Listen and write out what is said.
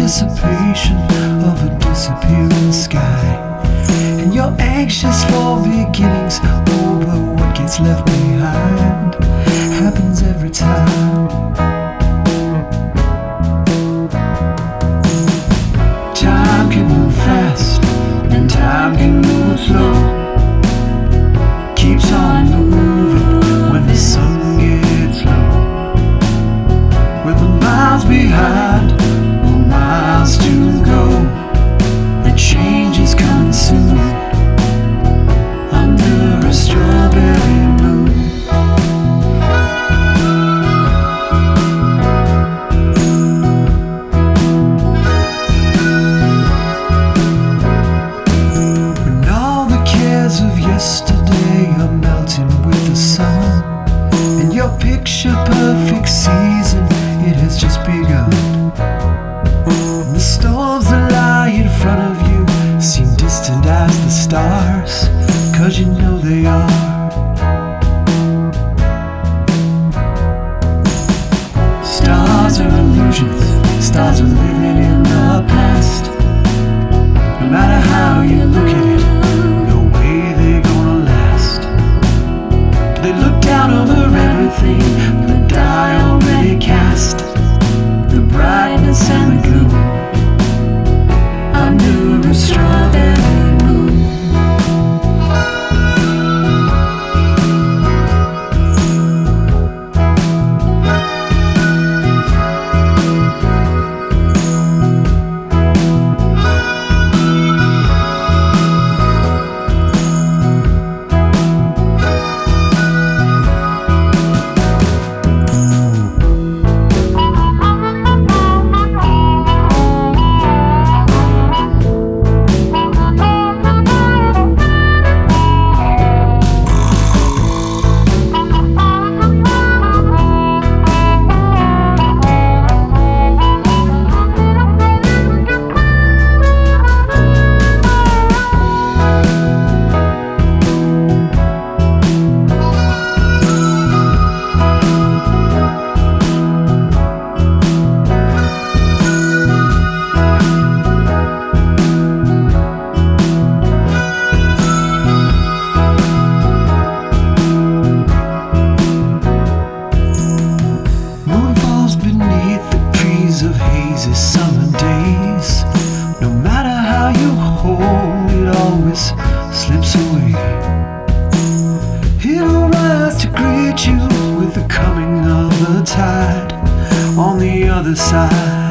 anticipation of a disappearing sky. And you're anxious for beginnings, oh, but what gets left behind happens every time. Time can move fast and time can move slow. Keeps on moving when the sun gets low. With the miles behind or miles to go, the change is coming soon. Under a strawberry moon. When all the cares of yesterday are melting with the sun, and your picture perfect season, it has just begun. And the storms that lie in front of you seem distant as the stars, 'cause you know they are. Stars are illusions, stars are living in the past. No matter how you look at it, no way they're gonna last. They look down over everything, the die already cast. The brightness and the gloom under a strawberry moon. Of hazy summer days, no matter how you hold, it always slips away. It'll rise to greet you with the coming of the tide on the other side.